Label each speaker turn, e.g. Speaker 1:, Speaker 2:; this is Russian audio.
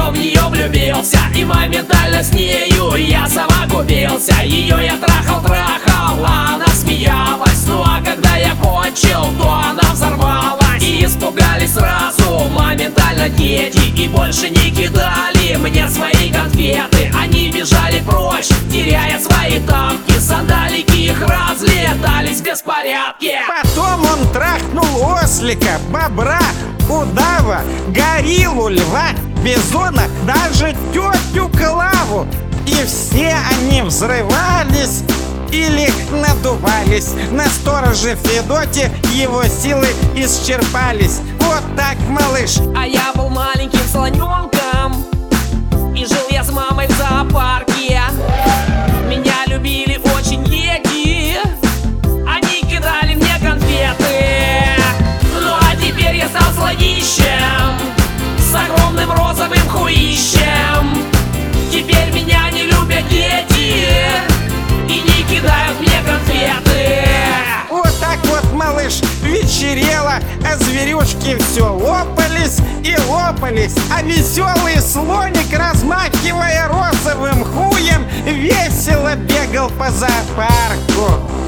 Speaker 1: в нее влюбился, и моментально с нею я совокупился. Ее я трахал, а она смеялась. Ну а когда я кончил, то она взорвалась. И испугались сразу моментально дети, и больше не кидали мне свои конфеты. Они бежали прочь, теряя свои тапки. Сандалики их разлетались в беспорядке.
Speaker 2: Потом он трахнул ослика, бобра, удава, гориллу, льва, бизона, даже тетю Клаву. И все они взрывались или надувались. На стороже Федоте его силы исчерпались. Вот так, малыш.
Speaker 1: А я был маленьким слоненком, и жил я с мамой в зоопарке. Меня любили очень леди, они кидали мне конфеты. Ну а теперь я стал слонищем с огромным розовым хуищем. Теперь меня не любят дети и не кидают мне конфеты.
Speaker 2: Вот так вот, малыш, вечерело, а зверюшки все лопались и лопались. А веселый слоник, размахивая розовым хуем, весело бегал по зоопарку.